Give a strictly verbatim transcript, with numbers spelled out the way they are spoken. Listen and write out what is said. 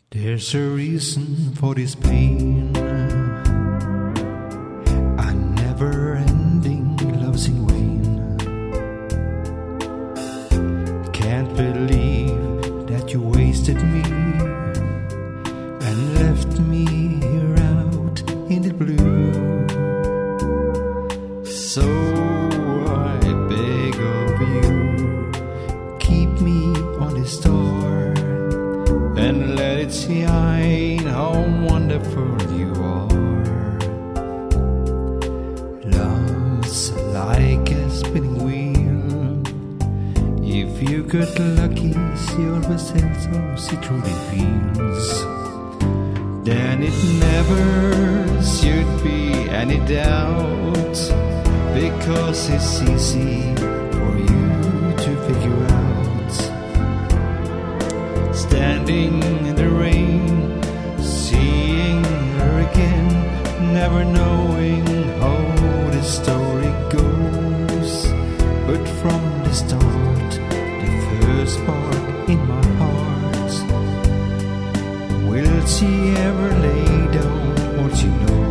There's a reason for this pain, a never-ending love's in vain. Can't believe that you wasted me and left me here out in the blue. So I beg of you, keep me on this star and let it shine how wonderful you are. Love's like a spinning wheel. If you get lucky, she always tells how she truly feels. Then it never should be any doubt, because it's easy for you to figure out. Standing in the rain, seeing her again, never knowing how the story goes. But from the start, the first spark in my heart, will she ever lay down what she knows?